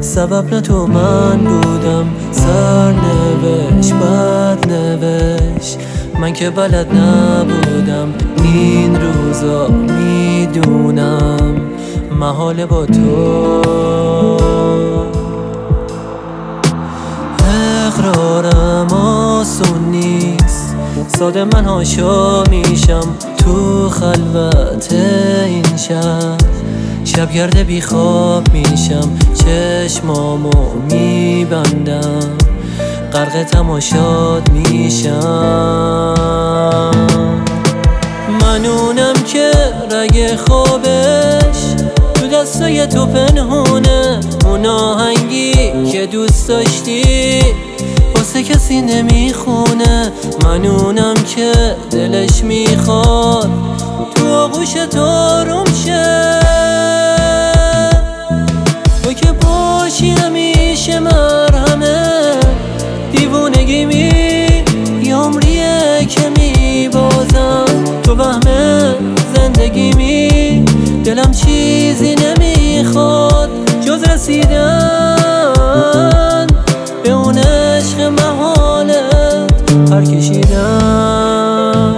سبب نه تو من بودم، سرنوشت بد نوشت. من که بلد نبودم این روزا میدونم محاله با تو. اقرارم آسون نیست، ساده من هاشا میشم تو خلوت این شبگرد بی خواب میشم، چشمامو میبندم غرق تماشات میشم. من اونم که رگ خوابش تو دستای تو پنهونه، اون آهنگی که دوست داشتی واسه کسی نمیخونه. من اونم که دلش میخواد تو آغوش تو آروم شه، تو که باشی همیشه مرهمه. دیوونگی یه عمریه که میبازم تو وهم زندگی دلم چیزی نمیخواد جز رسیدن به اون عشق محالت پر کشیدن.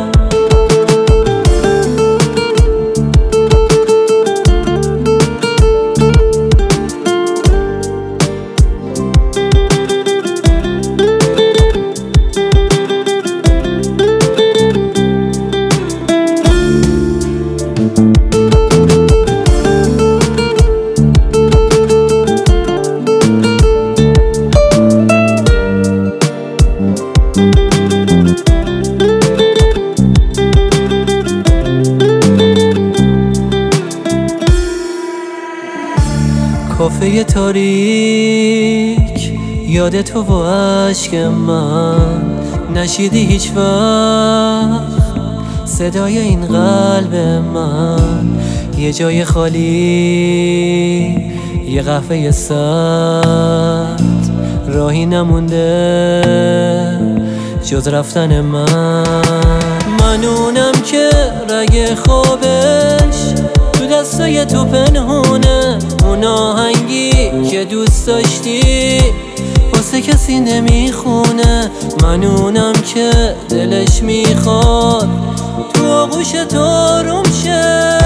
کافه تاریک یاد تو و عشق من، نشیدی هیچ وقت صدای این قلب من. یه جای خالی، یه قهوه سرد، راهی نمونده جز رفتن من اونم که رگ خوابش تو دستای تو پنهونه، اون آهنگی که دوست داشتی واسه کسی نمیخونه. من اونم که دلش میخواد تو آغوش تو آروم شه،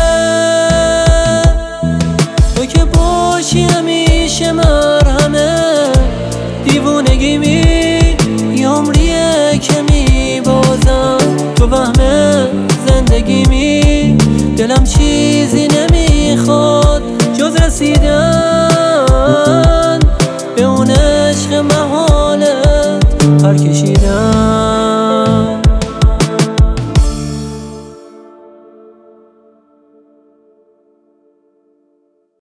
تو که باشی همیشه مرهمه. دیوونگی یه عمریه که میبازم تو وهم زندگی دلم چیزی نمیخواد جز رسیدن به اون عشق محالت پر کشیدن.